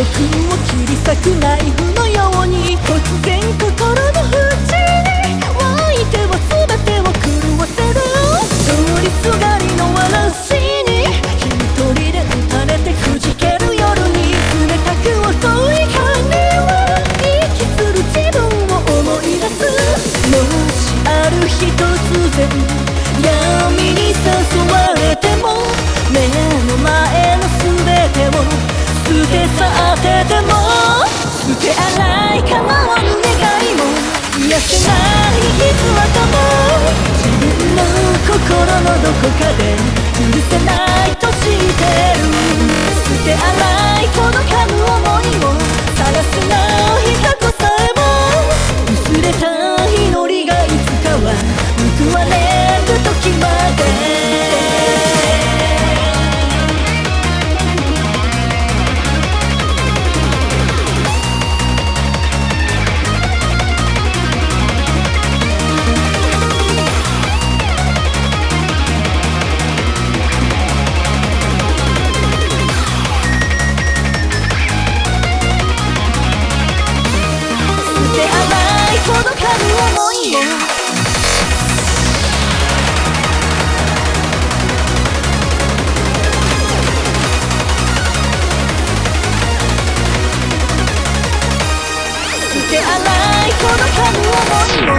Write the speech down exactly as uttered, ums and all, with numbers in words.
を切り裂くナイフのように突然心の淵に湧いては全てを狂わせる通りすがりの嵐に一人で打たれてくじける夜に冷たく遅い髪は息する自分を思い出すもしある日突然闇に誘われても目の前の全てを捨て去ってても捨て洗い構わぬ願いも癒せない傷跡も自分の心のどこかで許せないとしてる捨て洗い届かぬ想いを晒すない過去さえも薄れた祈りがいつかは報われる時まで届かぬ想いを捨て洗い届かぬ想いを